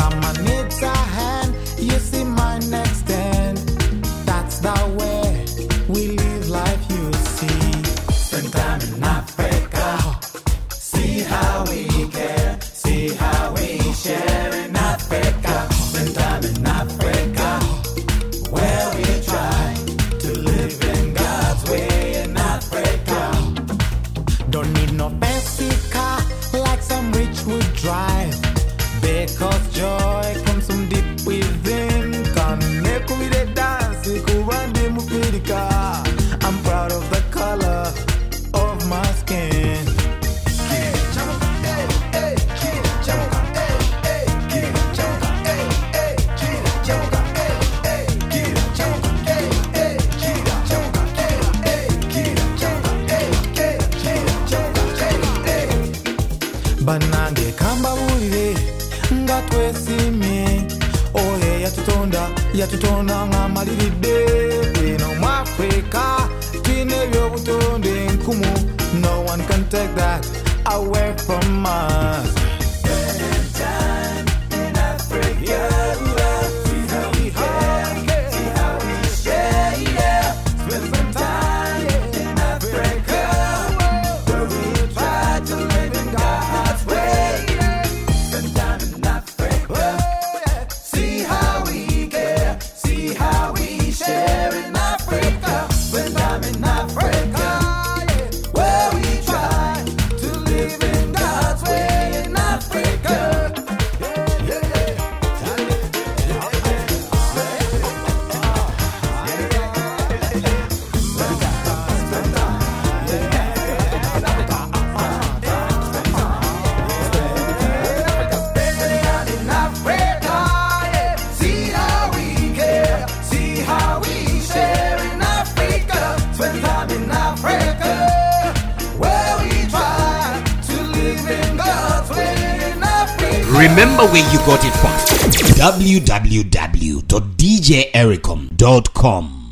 Mama needs a hand, you see my next end. That's the way we live life, you see. Spend time in Africa, see how we care, see how we share in Africa. Spend time in Africa, where we try to live in God's way in Africa. Don't need no fancy car like some rich would drive, because joy comes from deep within. Connect with the dance, I'm proud of the color of my skin. Banange kamba bulire nga twesimye, oye yatutonda nga maliride. Eno mu Africa twine ebyobutonde nkumu, no one can take that away from us. Spend time in Africa, see how we care, see how we share, yeah. Spend some time in Africa, where we try to live in God's way. Spend time in Africa, see how we care, see how we share in Africa. Spend time in Africa, where we try to live in God's way in Africa. See how we care, see how we share in Africa. Spend time in Africa, where we try to live in God's way in Africa. Remember where you got it from. www.djericom.com